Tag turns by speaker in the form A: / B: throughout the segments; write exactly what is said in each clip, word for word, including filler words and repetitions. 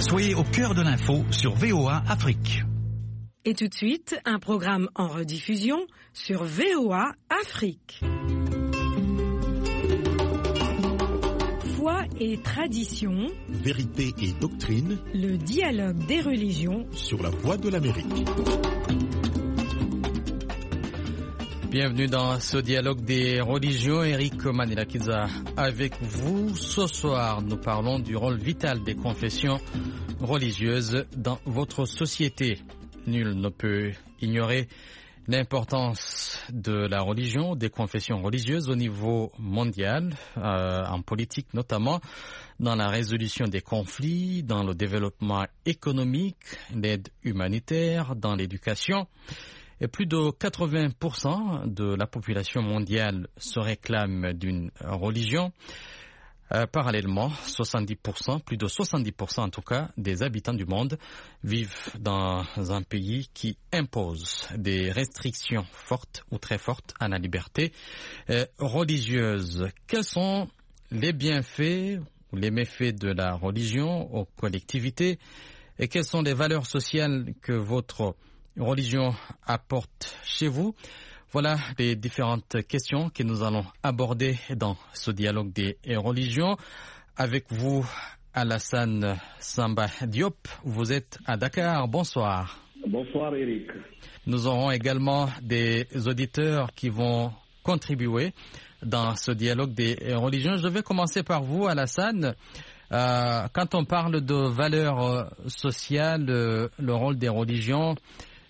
A: Soyez au cœur de l'info sur V O A Afrique.
B: Et tout de suite, un programme en rediffusion sur V O A Afrique. Foi et tradition,
C: vérité et doctrine,
B: le dialogue des religions
C: sur la Voix de l'Amérique.
D: Bienvenue dans ce dialogue des religions. Eric Manilakiza avec vous. Ce soir, nous parlons du rôle vital des confessions religieuses dans votre société. Nul ne peut ignorer l'importance de la religion, des confessions religieuses au niveau mondial, euh, en politique notamment, dans la résolution des conflits, dans le développement économique, l'aide humanitaire, dans l'éducation. Et plus de quatre-vingts pour cent de la population mondiale se réclame d'une religion. Euh, parallèlement, soixante-dix pour cent, plus de soixante-dix pour cent en tout cas, des habitants du monde vivent dans un pays qui impose des restrictions fortes ou très fortes à la liberté euh, religieuse. Quels sont les bienfaits ou les méfaits de la religion aux collectivités et quelles sont les valeurs sociales que votre religion apporte chez vous? Voilà les différentes questions que nous allons aborder dans ce dialogue des religions. Avec vous, Alassane Samba Diop, vous êtes à Dakar. Bonsoir.
E: Bonsoir Eric.
D: Nous aurons également des auditeurs qui vont contribuer dans ce dialogue des religions. Je vais commencer par vous, Alassane. Euh, quand on parle de valeurs sociales, euh, le rôle des religions,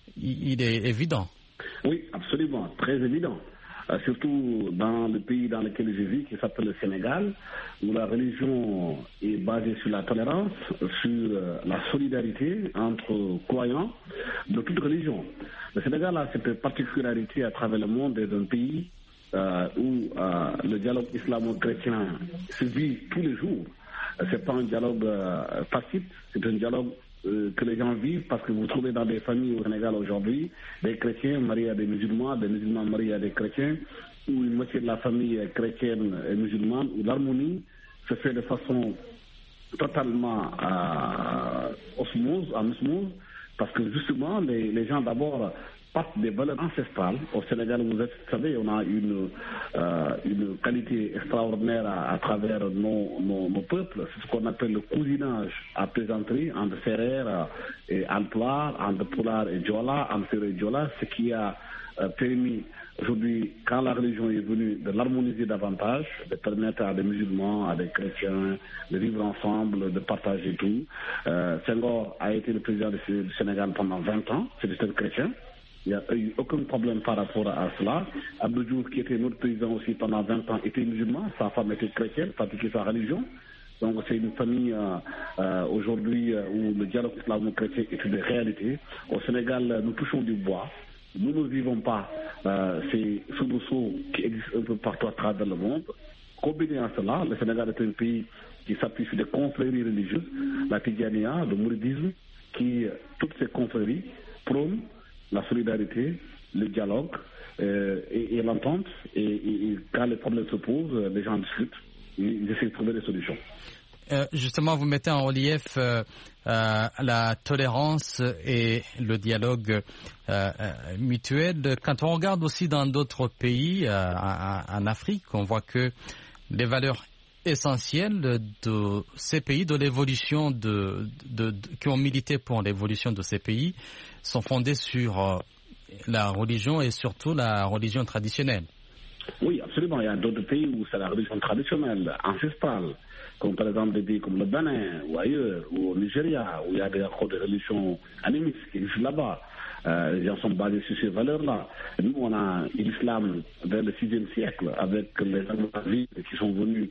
D: il est évident.
E: Oui, absolument, très évident. Euh, surtout dans le pays dans lequel je vis, qui s'appelle le Sénégal, où la religion est basée sur la tolérance, sur euh, la solidarité entre croyants de toute religion. Le Sénégal a cette particularité à travers le monde d'un pays euh, où euh, le dialogue islamo-chrétien se vit tous les jours. Euh, c'est pas un dialogue euh, facile, c'est un dialogue que les gens vivent, parce que vous trouvez dans des familles au Sénégal aujourd'hui des chrétiens mariés à des musulmans, des musulmans mariés à des chrétiens, où une moitié de la famille est chrétienne et musulmane, où l'harmonie se fait de façon totalement euh, osmose, en osmose, parce que justement les, les gens d'abord partent des valeurs ancestrales. Au Sénégal, vous savez, on a une, euh, une qualité extraordinaire à, à travers nos, nos, nos peuples. C'est ce qu'on appelle le cousinage à plaisanterie entre Ferrer et Alpulaar, entre Pulaar et Diola, entre Ferrer et Diola, ce qui a euh, permis aujourd'hui, quand la religion est venue, de l'harmoniser davantage, de permettre à des musulmans, à des chrétiens de vivre ensemble, de partager tout. Euh, Senghor a été le président du Sénégal pendant vingt ans, c'est un chrétien. Il n'y a eu aucun problème par rapport à cela. Abdou Diouf, qui était notre président aussi pendant vingt ans, était musulman. Sa femme était chrétienne, pratiquait sa religion. Donc c'est une famille euh, euh, aujourd'hui euh, où le dialogue islamo-chrétien est une réalité. Au Sénégal, nous touchons du bois. Nous ne vivons pas euh, ces soubresauts qui existent un peu partout à travers le monde. Combiné à cela, le Sénégal est un pays qui s'appuie sur des confréries religieuses, la Tidjania, le mouridisme, qui, toutes ces confréries, prônent la solidarité, le dialogue euh, et, et l'entente. Et, et, et quand les problèmes se posent, les gens discutent, ils essaient de trouver des solutions.
D: Euh, justement, vous mettez en relief euh, euh, la tolérance et le dialogue euh, mutuel. Quand on regarde aussi dans d'autres pays, euh, en, en Afrique, on voit que les valeurs essentielles de ces pays, de l'évolution de, de, de, qui ont milité pour l'évolution de ces pays, sont fondées sur euh, la religion et surtout la religion traditionnelle.
E: Oui, absolument. Il y a d'autres pays où c'est la religion traditionnelle, ancestrale, comme par exemple des pays comme le Bénin ou ailleurs, ou au Nigeria, où il y a des accords de religion animistes qui existent là-bas. Euh, les gens sont basés sur ces valeurs-là. Nous, on a l'islam vers le sixième siècle, avec les Almoravides qui sont venus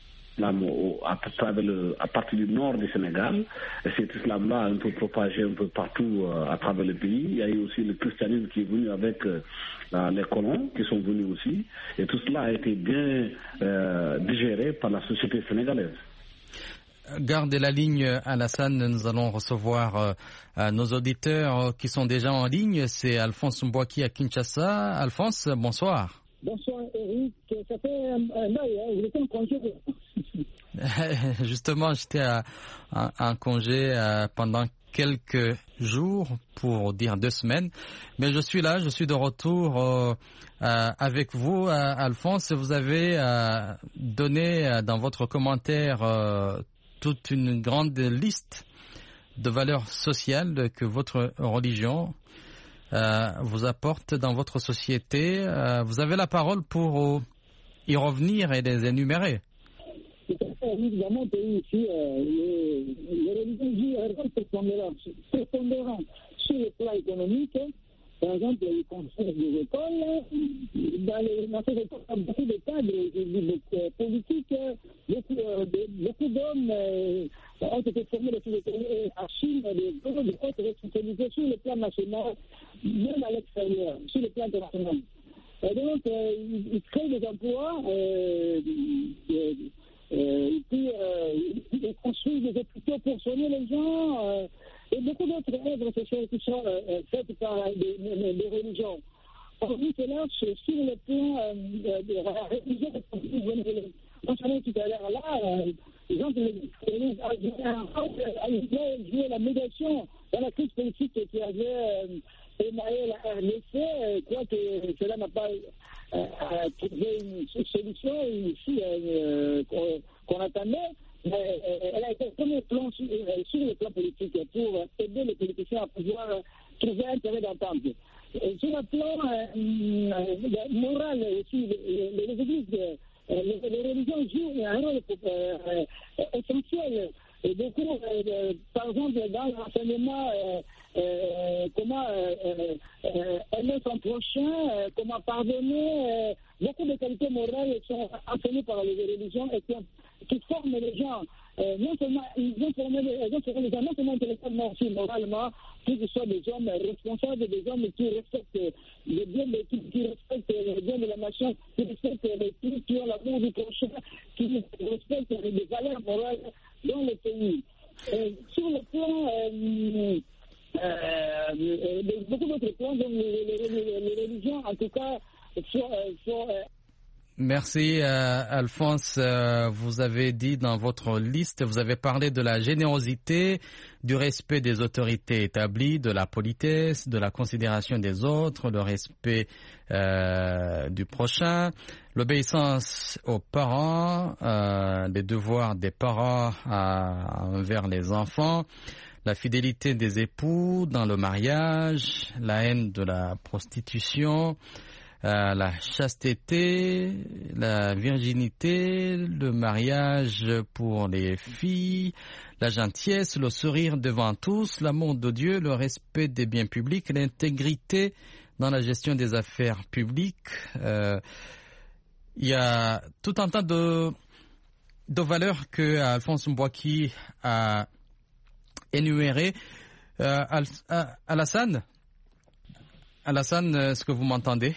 E: à, travers le, à partir du nord du Sénégal. Et cet islam-là a un peu propagé un peu partout euh, à travers le pays. Il y a eu aussi le christianisme qui est venu avec euh, les colons qui sont venus aussi. Et tout cela a été bien euh, digéré par la société sénégalaise.
D: Gardez la ligne, Alassane. Nous allons recevoir euh, nos auditeurs qui sont déjà en ligne. C'est Alphonse Mbouaki à Kinshasa. Alphonse, bonsoir.
F: Bonsoir Eric, ça fait un bail, hein. Vous êtes en congé.
D: Justement, j'étais en congé euh, pendant quelques jours, pour dire deux semaines, mais je suis là, je suis de retour euh, euh, avec vous, euh, Alphonse. Vous avez euh, donné euh, dans votre commentaire euh, toute une grande liste de valeurs sociales que votre religion euh, vous apporte dans votre société. Euh, vous avez la parole pour euh, y revenir et les énumérer.
F: Évidemment, ici, euh, les, les religions jouent un rôle prépondérant, prépondérant sur le plan économique. Par exemple, ils construisent des écoles. Dans, les, dans ces écoles, il y a beaucoup de cadres de politiques. Beaucoup, de, beaucoup d'hommes euh, ont été formés dans ces écoles. À Chine, des gros de haute responsabilité sur le plan national, même à l'extérieur, sur le plan international. Et donc, euh, ils, ils créent des emplois. Euh, euh, Euh, et puis, euh, ils construisent des hôpitaux pour soigner les gens, euh, et beaucoup d'autres œuvres sociales qui sont euh, faites par les, les, les religions. Aujourd'hui, c'est là, sur le plan euh, de la religion, on s'en est tout à l'heure là, euh, les gens qui ont joué la médiation dans la crise politique qui avait euh, émaillé la R D C, euh, quoique cela n'a pas euh, trouvé une solution ici euh, qu'on, qu'on attendait, mais euh, elle a été premier plan sur, euh, sur le plan politique pour aider les politiciens à pouvoir euh, trouver un terrain d'entente. Et sur le plan euh, euh, moral aussi, les, les églises, euh, les, les religions jouent un rôle euh, euh, essentiel. Et beaucoup, euh, par exemple, dans l'enseignement, euh, euh, comment euh, euh, aimer son prochain, euh, comment pardonner, euh, beaucoup de qualités morales sont enseignées par les religions et qui, qui forment les gens. Euh, non seulement, ils ont formé les, ils ont formé les gens, non seulement intellectuellement, aussi moralement, pour qu'ils soient des hommes responsables, des hommes qui respectent les biens, qui, qui respectent les biens de la nation, qui respectent les qui, qui ont l'amour du prochain, qui respectent les valeurs morales dans le pays. Euh, sur le plan, euh, euh, de beaucoup d'autres plans, donc les, les, les, les religions, en tout cas, sont... sont euh,
D: Merci euh, Alphonse, euh, vous avez dit dans votre liste, vous avez parlé de la générosité, du respect des autorités établies, de la politesse, de la considération des autres, le respect euh, du prochain, l'obéissance aux parents, euh, les devoirs des parents à, envers les enfants, la fidélité des époux dans le mariage, la haine de la prostitution, Euh, la chasteté, la virginité, le mariage pour les filles, la gentillesse, le sourire devant tous, l'amour de Dieu, le respect des biens publics, l'intégrité dans la gestion des affaires publiques. Euh, il y a tout un tas de, de valeurs que Alphonse Mbouaki a énumérées. Euh, Al, Alassane, Alassane, est-ce que vous m'entendez?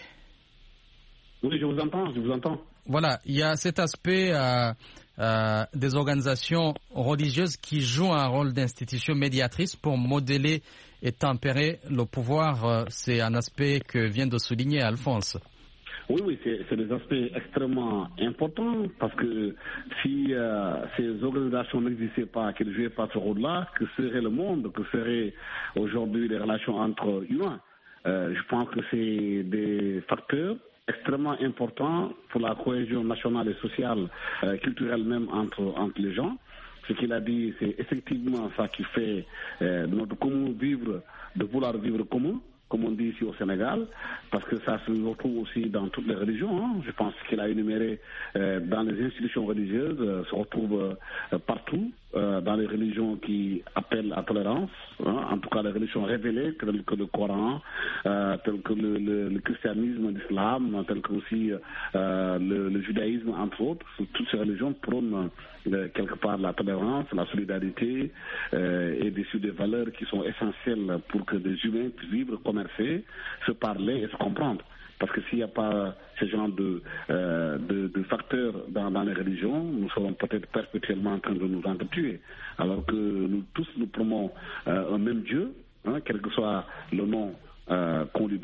E: Oui, je vous entends, je vous entends.
D: Voilà, il y a cet aspect euh, euh, des organisations religieuses qui jouent un rôle d'institution médiatrice pour modeler et tempérer le pouvoir. Euh, c'est un aspect que vient de souligner Alphonse.
E: Oui, oui, c'est, c'est des aspects extrêmement importants parce que si euh, ces organisations n'existaient pas, qu'elles ne jouaient pas ce rôle-là, que serait le monde, que seraient aujourd'hui les relations entre humains? euh, Je pense que c'est des facteurs extrêmement important pour la cohésion nationale et sociale, euh, culturelle même entre, entre les gens. Ce qu'il a dit, c'est effectivement ça qui fait euh, notre commun vivre, de vouloir vivre commun, comme on dit ici au Sénégal, parce que ça se retrouve aussi dans toutes les religions. Hein. Je pense qu'il a énuméré euh, dans les institutions religieuses, euh, se retrouve euh, partout, euh, dans les religions qui appellent à tolérance, hein, en tout cas les religions révélées, telles que le Coran, euh, telles que le, le, le christianisme, l'islam, telles que aussi euh, le, le judaïsme, entre autres. Toutes ces religions prônent euh, quelque part la tolérance, la solidarité euh, et dessus des valeurs qui sont essentielles pour que des humains puissent vivre, commercer, se parler et se comprendre. Parce que s'il n'y a pas ce genre de, euh, de, de facteurs dans, dans les religions, nous serons peut-être perpétuellement en train de nous entretuer. Alors que nous tous nous promouvons euh, un même Dieu, hein, quel que soit le nom euh, qu'on lui donne.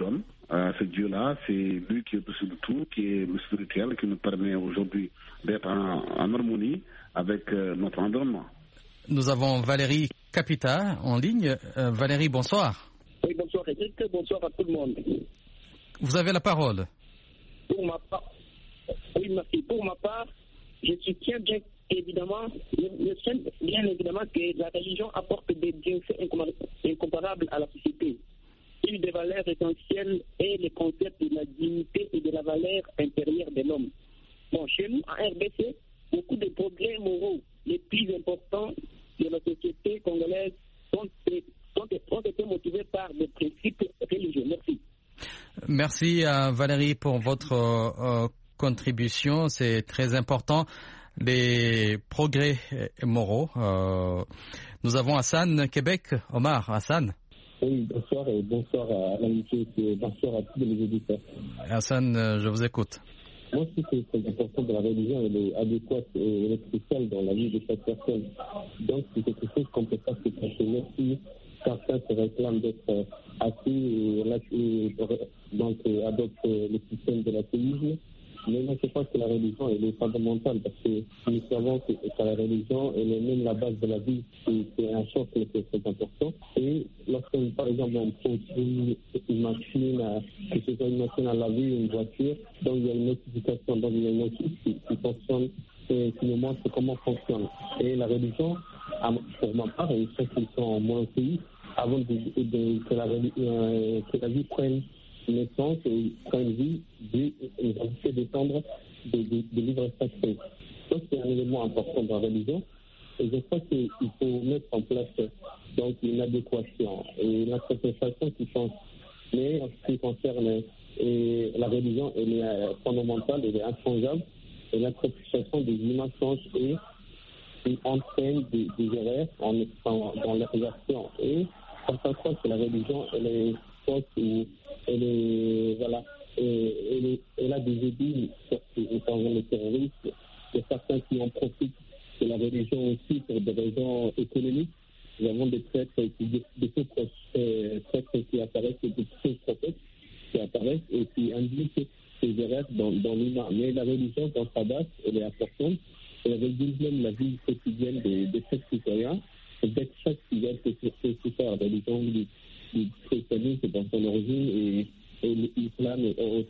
E: Euh, ce Dieu-là, c'est lui qui est au-dessus de tout, qui est le spirituel, qui nous permet aujourd'hui d'être en, en harmonie avec euh, notre environnement.
D: Nous avons Valérie Capita en ligne. Euh, Valérie, bonsoir.
F: Oui, bonsoir Eric, bonsoir à tout le monde.
D: Vous avez la parole.
F: Pour ma part, oui, merci. Pour ma part, je soutiens bien évidemment, je soutiens bien évidemment que la religion apporte des bienfaits incomparables à la société. Une des valeurs essentielles est le concept de la dignité et de la valeur intérieure de l'homme. Bon, chez nous, en R D C, beaucoup de progrès moraux les plus importants de la société congolaise sont, sont, ont été motivés par des principes religieux. Merci.
D: Merci à Valérie pour votre euh, contribution. C'est très important. Les progrès moraux. Euh, nous avons Hassan, Québec. Omar, Hassan.
G: Oui, bonsoir et bonsoir à l'amitié et bonsoir à tous les auditeurs.
D: Hassan, je vous écoute.
G: Moi, je trouve que c'est important de la religion, elle est adéquate et elle est cruciale dans la vie de chaque personne. Donc, c'est quelque chose qu'on ne peut pas se cacher. Même si certains se réclament d'être athées et donc adoptent le système de l'athéisme. Mais moi, je pense que la religion, elle est fondamentale parce que nous savons que, que la religion, elle est même la base de la vie. C'est un choc qui est très important. Et lorsque, par exemple, on construit une machine, que ce soit une machine à laver, une voiture, donc il y a une notification, donc il y a une notice qui, qui fonctionne, et qui nous montre comment fonctionne. Et la religion, pour ma part, et ceux qui sont monothéistes, avant de, de, que, la, euh, que la vie prenne naissance et prenne vie, Dieu nous a fait descendre de, de, de livres sacrés. Donc c'est un élément important dans la religion. Et je crois qu'il faut mettre en place donc une adéquation et l'interprétation qui change. Mais en ce qui concerne et la religion, elle est fondamentale, elle est inchangeable. Et l'interprétation des humains change et il entraîne des, des erreurs en, en, dans leur version. Et certains croient que la religion, elle est fausse ou elle est, voilà, et, elle, est, elle a des édits dans le terrorisme. Il y a certains qui en profitent de la religion aussi pour des raisons économiques. Nous avons des prêtres, des, des faux prêtres qui apparaissent, des faux prophètes qui apparaissent et qui indiquent ces erreurs dans, dans l'humain. Mais la religion, dans sa base, elle est importante. Elle régule même la vie quotidienne de, de chaque citoyen. Et dès que chaque citoyen peut se faire la religion du, du christianisme dans son origine et, et l'islam et autres.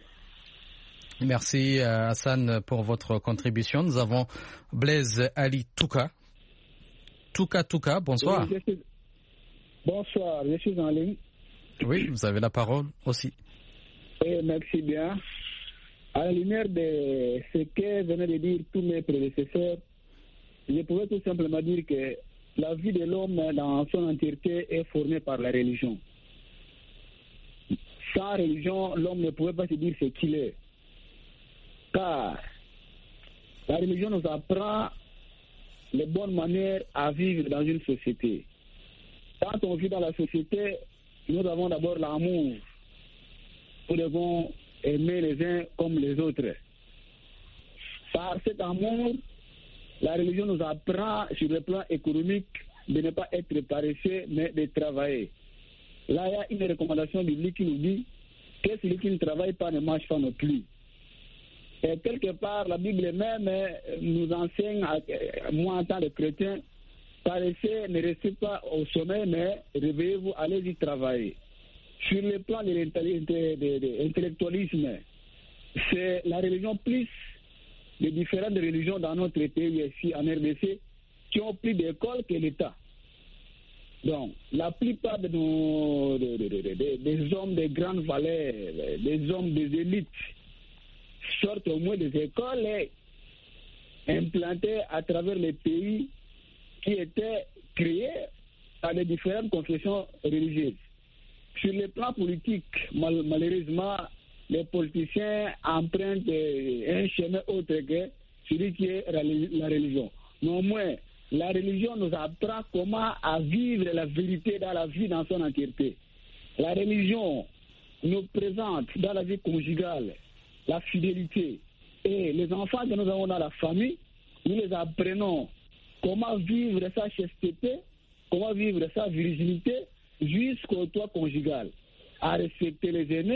D: Merci Hassan pour votre contribution. Nous avons Blaise Ali Touka. Touka Touka, bonsoir.
F: Oui, je suis... Bonsoir, je suis en ligne.
D: Oui, vous avez la parole aussi.
F: Oui, merci bien. À la lumière de ce que venaient de dire tous mes prédécesseurs, je pouvais tout simplement dire que la vie de l'homme dans son entièreté est formée par la religion. Sans religion, l'homme ne pouvait pas se dire ce qu'il est. Car la religion nous apprend les bonnes manières à vivre dans une société. Quand on vit dans la société, nous avons d'abord l'amour. Nous devons aimer les uns comme les autres. Par cet amour, la religion nous apprend sur le plan économique de ne pas être paresseux, mais de travailler. Là, il y a une recommandation biblique qui nous dit que celui qui ne travaille pas ne mange pas non plus. Et quelque part, la Bible même nous enseigne, moi en tant que chrétien, paresseux, ne restez pas au sommeil, mais réveillez-vous, allez-y travailler. Sur le plan de l'intellectualisme, c'est la religion plus les différentes religions dans notre pays, ici en R D C, qui ont plus d'école que l'État. Donc, la plupart de nos, de, de, de, de, des hommes de grande valeur, des hommes des élites, sortent au moins des écoles implantées à travers les pays qui étaient créés par les différentes confessions religieuses. Sur le plan politique, mal, malheureusement, les politiciens empruntent un chemin autre que celui qui est la religion. Néanmoins, la religion nous apprend comment à vivre la vérité dans la vie dans son entièreté. La religion nous présente dans la vie conjugale la fidélité. Et les enfants que nous avons dans la famille, nous les apprenons comment vivre sa chasteté, comment vivre sa virginité jusqu'au toit conjugal, à respecter les aînés,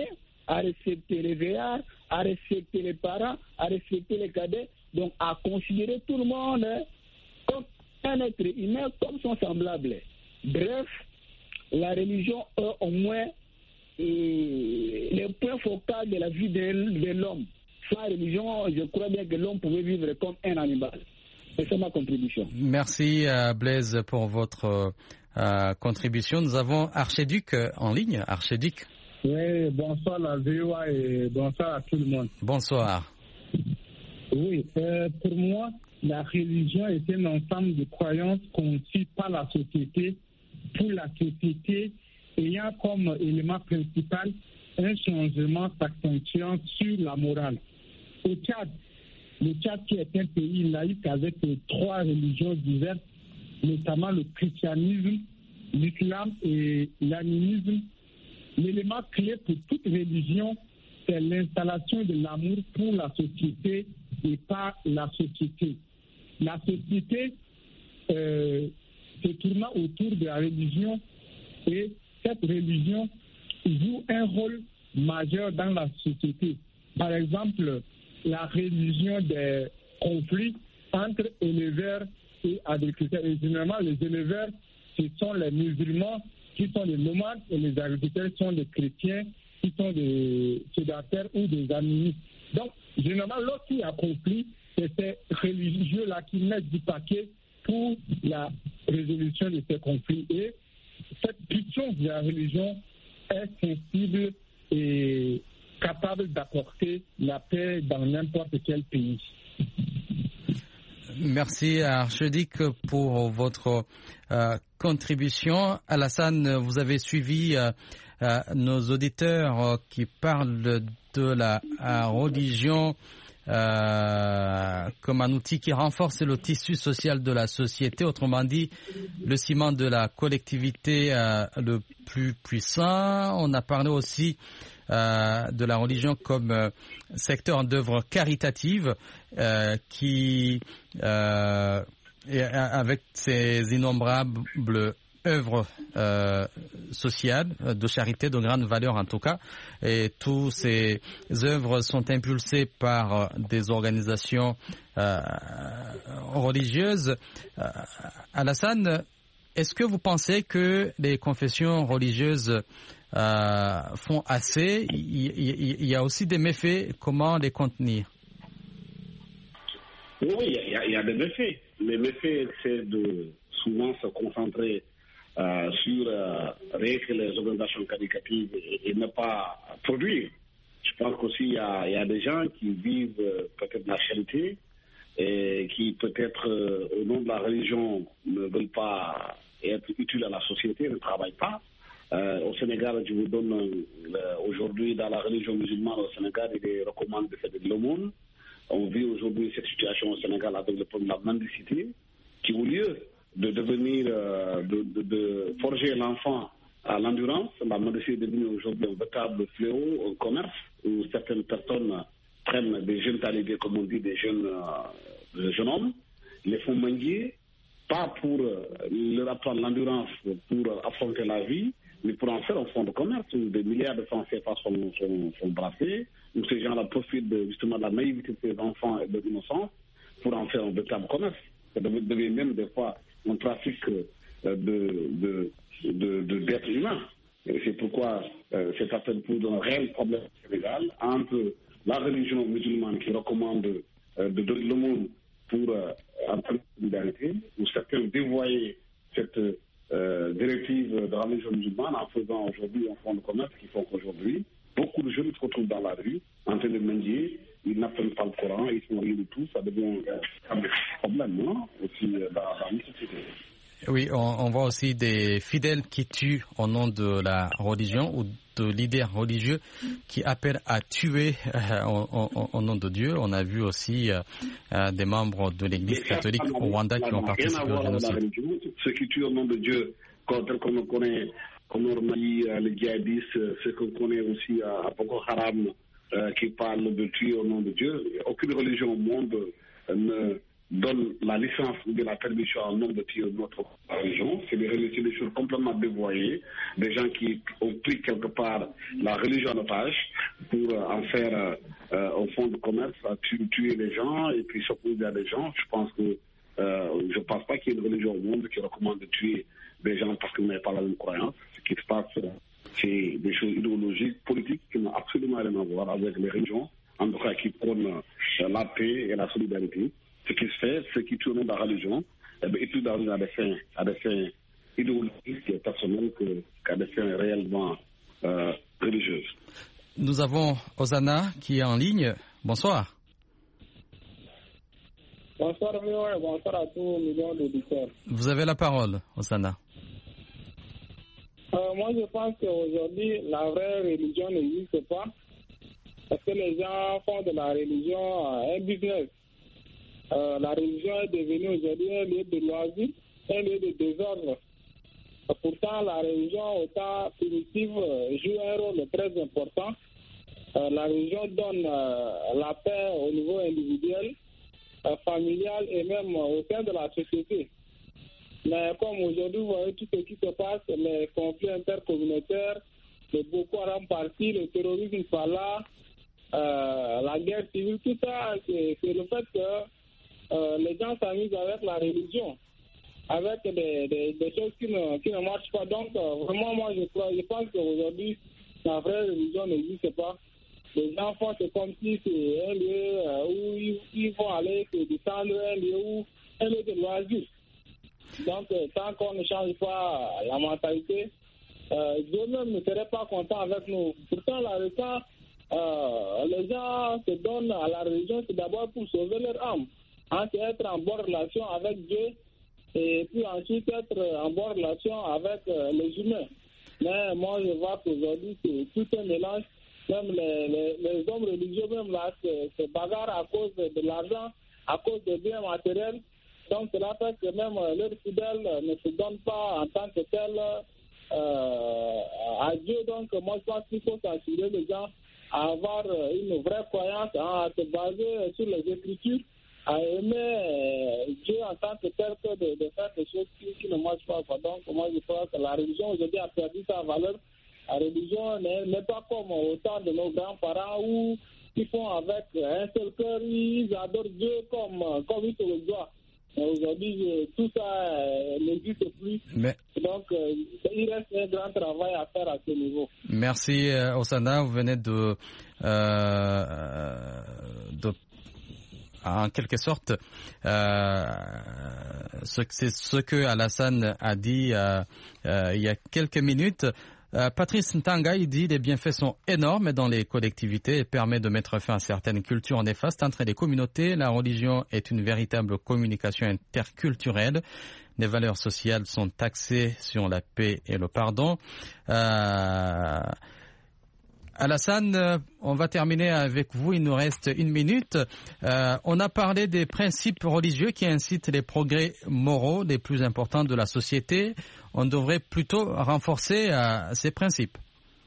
F: à respecter les vieillards, à respecter les parents, à respecter les cadets, donc à considérer tout le monde hein, comme un être humain, comme son semblable. Bref, la religion est au moins et les points focaux de la vie de, de l'homme. Sans religion, je crois bien que l'homme pouvait vivre comme un animal. Et c'est ma contribution.
D: Merci euh, Blaise pour votre euh, contribution. Nous avons Archiduc euh, en ligne. Archiduc.
H: Oui, bonsoir la V O A et bonsoir à tout le monde.
D: Bonsoir.
H: Oui, euh, pour moi, la religion est un ensemble de croyances conçues par la société pour la société ayant comme élément principal un changement s'accentuant sur la morale. Au Tchad, le Tchad qui est un pays laïque avec trois religions diverses, notamment le christianisme, l'islam et l'animisme, l'élément clé pour toute religion, c'est l'installation de l'amour pour la société et par la société. La société euh, se tournant autour de la religion et cette religion joue un rôle majeur dans la société. Par exemple, la religion des conflits entre éleveurs et agriculteurs. Et généralement, les éleveurs, ce sont les musulmans qui sont des nomades et les agriculteurs sont des chrétiens qui sont des sédentaires ou des animistes. Donc, généralement, lorsqu'il y a conflit, c'est ces religieux-là qui mettent du paquet pour la résolution de ces conflits. Et cette puissance de la religion est sensible et capable d'apporter la paix dans n'importe quel pays.
D: Merci Archiduc pour votre euh, contribution. Alassane, vous avez suivi euh, euh, nos auditeurs euh, qui parlent de la euh, religion euh, comme un outil qui renforce le tissu social de la société, autrement dit le ciment de la collectivité euh, le plus puissant. On a parlé aussi Euh, de la religion comme euh, secteur d'œuvre caritative euh, qui, euh, et, avec ses innombrables œuvres euh, sociales, de charité, de grande valeur en tout cas, et toutes ces œuvres sont impulsées par des organisations euh, religieuses. Euh, Alassane, est-ce que vous pensez que les confessions religieuses Euh, font assez? Il, il, il y a aussi des méfaits. Comment les contenir?
E: Oui, il y, a, il y a des méfaits. Les méfaits, c'est de souvent se concentrer euh, sur euh, rien que les organisations caritatives et, et ne pas produire. Je pense qu'aussi il y a, il y a des gens qui vivent euh, peut-être la charité et qui peut-être euh, au nom de la religion ne veulent pas être utiles à la société, ne travaillent pas. Euh, au Sénégal, je vous donne euh, aujourd'hui dans la religion musulmane au Sénégal, il est recommandé de faire de l'aumône. On vit aujourd'hui cette situation au Sénégal avec le problème de la mendicité, qui au lieu de devenir, euh, de, de, de forger l'enfant à l'endurance, la mendicité est devenue aujourd'hui un véritable fléau, un commerce où certaines personnes prennent des jeunes talibés, comme on dit, des jeunes, euh, des jeunes hommes, les font mendier, pas pour euh, leur apprendre l'endurance pour euh, affronter la vie, mais pour en faire un fonds de commerce où des milliards de francs C F A sont, sont, sont brassés, où ces gens-là profitent de, justement de la naïveté de ces enfants et de l'innocence pour en faire un véritable commerce. Ça devient même des fois un trafic euh, de, de, de, de, d'êtres humains. Et c'est pourquoi euh, c'est certainement pour un réel problème Sénégal entre la religion musulmane qui recommande euh, de donner le monde pour euh, en termes de solidarité, où certains dévoyaient cette Euh, directive de la religion musulmane en faisant aujourd'hui un fonds de commerce qui font qu'aujourd'hui, beaucoup de jeunes se retrouvent dans la rue en train de mendier, ils n'apprennent pas le Coran, ils font rien du tout, ça devient un problème non aussi dans, dans une société.
D: Oui, on, on voit aussi des fidèles qui tuent au nom de la religion ou de leaders religieux qui appellent à tuer euh, au, au, au nom de Dieu. On a vu aussi euh, euh, des membres de l'Église catholique au Rwanda qui ont participé au génocide.
E: Ceux qui tuent au nom de Dieu, comme on connaît, comme on dit les djihadistes, ceux qu'on connaît aussi à Boko Haram, euh, qui parlent de tuer au nom de Dieu. Aucune religion au monde euh, ne donne la licence ou de la permission à un nombre de tirs de notre religion. C'est des, des choses complètement dévoyées, des gens qui ont pris quelque part la religion en otage pour en faire euh, un fonds de commerce, à tuer, tuer les gens et puis s'opposer à des gens. Je pense que euh, je ne pense pas qu'il y ait une religion au monde qui recommande de tuer des gens parce qu'ils n'avaient pas la même croyance. Ce qui se passe, c'est des choses idéologiques, politiques qui n'ont absolument rien à voir avec les religions, en tout cas qui prônent euh, la paix et la solidarité. Ce qui se fait, ceux qui tournent dans la religion, eh bien, étudient dans à des fins, à des fins idéologiques et personnelles que, qu'à des fins réellement euh, religieuses.
D: Nous avons Osana qui est en ligne. Bonsoir.
H: Bonsoir, et bonsoir à tous les millions d'auditeurs.
D: Vous avez la parole, Osana.
H: Euh, moi, je pense qu'aujourd'hui, la vraie religion n'existe pas parce que les gens font de la religion un business. Euh, la religion est devenue aujourd'hui un lieu de loisir, un lieu de désordre. Pourtant, la religion, au temps primitif, joue un rôle très important. Euh, la religion donne euh, la paix au niveau individuel, euh, familial et même au sein de la société. Mais comme aujourd'hui, vous voyez tout ce qui se passe, les conflits intercommunautaires, le Boko Haram parti, le terrorisme par là, euh, la guerre civile, tout ça, c'est, c'est le fait que Euh, les gens s'amusent avec la religion, avec des, des, des choses qui ne, qui ne marchent pas. Donc, euh, vraiment, moi, je, crois, je pense qu'aujourd'hui, la vraie religion n'existe pas. Les gens font c'est comme si c'est un lieu euh, où ils, ils vont aller se descendre, un lieu où un lieu de loisir. Donc, euh, tant qu'on ne change pas la mentalité, euh, Dieu même ne serait pas content avec nous. Pourtant, la religion, euh, les gens se donnent à la religion, c'est d'abord pour sauver leur âme. Hein, c'est être en bonne relation avec Dieu et puis ensuite être en bonne relation avec euh, les humains. Mais moi, je vois qu'aujourd'hui, c'est tout un mélange. Même les, les, les hommes religieux, même là, se, se bagarrent à cause de l'argent, à cause des biens matériels. Donc, cela fait que même euh, leurs fidèles ne se donnent pas en tant que tels euh, à Dieu. Donc, moi, je pense qu'il faut s'assurer les gens à avoir une vraie croyance, hein, à se baser sur les Écritures, à aimer euh, Dieu en tant que tel que de, de faire des choses qui, qui ne marchent pas. Quoi. Donc, moi, je crois que la religion aujourd'hui a perdu sa valeur. La religion n'est, n'est pas comme au temps de nos grands-parents où ils font avec un seul cœur, ils adorent Dieu comme, comme ils se le doivent. Mais aujourd'hui, je, tout ça euh, n'existe plus. Mais... Donc, euh, il reste un grand travail à faire à ce niveau.
D: Merci, euh, Osana. Vous venez de... Euh, de En quelque sorte, euh, ce, c'est ce que Alassane a dit euh, euh, il y a quelques minutes. Euh, Patrice Ntanga, il dit les bienfaits sont énormes dans les collectivités et permet de mettre fin à certaines cultures néfastes entre les communautés. La religion est une véritable communication interculturelle. Les valeurs sociales sont axées sur la paix et le pardon. Euh, Alassane, on va terminer avec vous. Il nous reste une minute. Euh, on a parlé des principes religieux qui incitent les progrès moraux les plus importants de la société. On devrait plutôt renforcer euh, ces principes.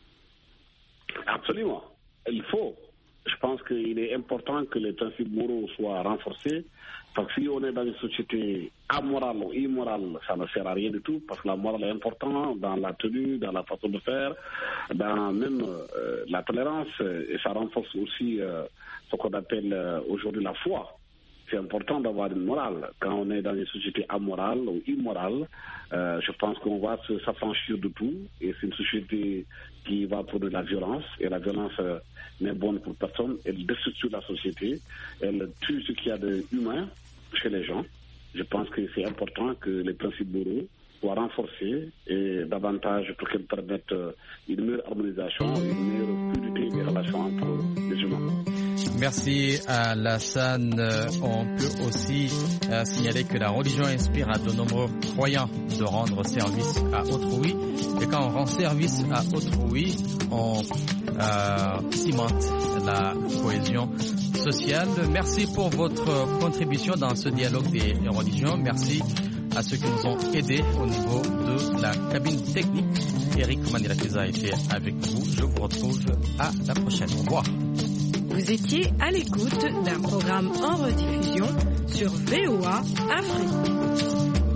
E: Absolument. Il faut. Je pense qu'il est important que les principes moraux soient renforcés. Parce que si on est dans une société amorale ou immorale, ça ne sert à rien du tout, parce que la morale est importante dans la tenue, dans la façon de faire, dans même euh, la tolérance, et ça renforce aussi euh, ce qu'on appelle euh, aujourd'hui la foi. C'est important d'avoir une morale. Quand on est dans une société amorale ou immorale, euh, je pense qu'on va se, s'affranchir de tout, et c'est une société qui va produire de la violence, et la violence euh, n'est bonne pour personne. Elle destructure la société, elle tue ce qu'il y a d'humain chez les gens. Je pense que c'est important que les principes moraux soient renforcés et davantage pour qu'ils permettent une meilleure harmonisation et une meilleure fluidité des relations entre les humains.
D: Merci à Alassane. On peut aussi euh, signaler que la religion inspire à de nombreux croyants de rendre service à autrui. Et quand on rend service à autrui, on euh, cimente la cohésion sociale. Merci pour votre contribution dans ce dialogue des religions. Merci à ceux qui nous ont aidés au niveau de la cabine technique. Eric Manilakiza a été avec vous. Je vous retrouve à la prochaine. Au revoir.
B: Vous étiez à l'écoute d'un programme en rediffusion sur V O A Afrique.